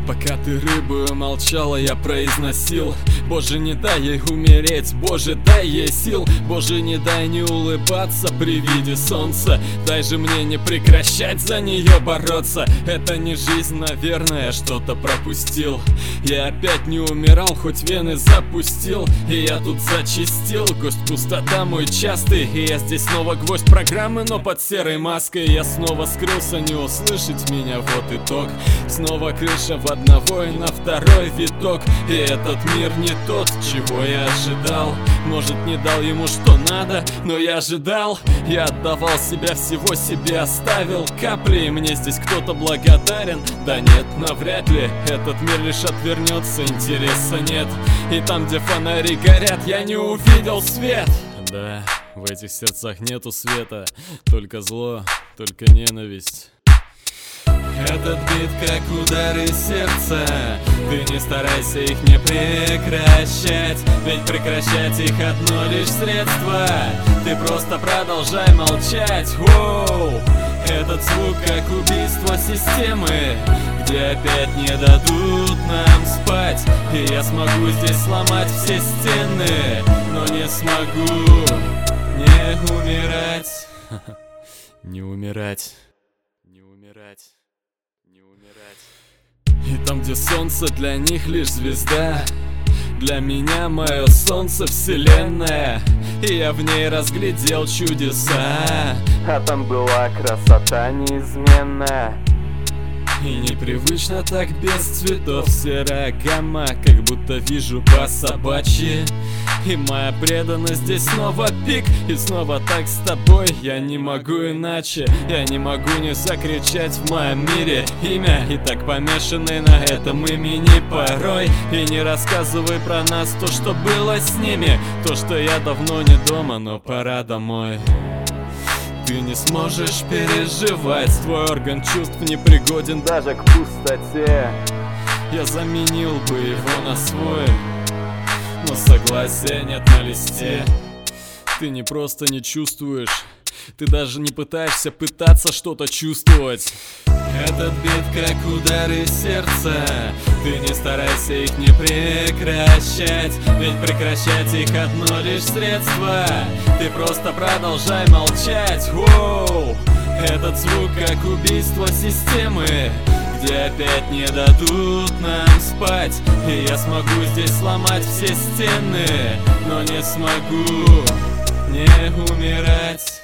Пока ты рыбою молчала, я произносил: Боже, не дай ей умереть, Боже, дай ей сил, Боже, не дай не улыбаться при виде солнца. Дай же мне не прекращать за нее бороться. Это не жизнь, наверное, что-то пропустил. Я опять не умирал, хоть вены запустил. И я тут зачистил, гость пустота мой частый. И я здесь снова гвоздь программы, но под серой маской. Я снова скрылся, не услышать меня, вот итог. Снова крыша в одного и на второй виток. И этот мир не тот, чего я ожидал. Может, не дал ему что надо, но я ожидал. Я отдавал себя, всего себе оставил капли. И мне здесь кто-то благодарен? Да нет, навряд ли. Этот мир лишь отвернется, интереса нет. И там, где фонари горят, я не увидел свет. Да, в этих сердцах нету света. Только зло, только ненависть. Этот бит как удары сердца. Ты не старайся их не прекращать, ведь прекращать их одно лишь средство. Ты просто продолжай молчать. Воу! Этот звук как убийство системы, где опять не дадут нам спать. И я смогу здесь сломать все стены, но не смогу не умирать. Не умирать. Не умирать. Не умирать. И там, где солнце для них лишь звезда, для меня мое солнце вселенная. И я в ней разглядел чудеса. А там была красота неизменная. И непривычно так без цветов, серая гамма, как будто вижу по собачьи. И моя преданность здесь снова пик. И снова так с тобой, я не могу иначе. Я не могу не закричать в моем мире имя. И так помешанный на этом имени порой. И не рассказывай про нас то, что было с ними. То, что я давно не дома, но пора домой. Ты не сможешь переживать, твой орган чувств непригоден даже к пустоте. Я заменил бы его на свой, но согласия нет на листе. Ты не просто не чувствуешь, ты даже не пытаешься пытаться что-то чувствовать. Этот бит как удары сердца. Ты не старайся их не прекращать, ведь прекращать их одно лишь средство. Ты просто продолжай молчать. Воу! Этот звук как убийство системы, где опять не дадут нам спать. И я смогу здесь сломать все стены, но не смогу не умирать.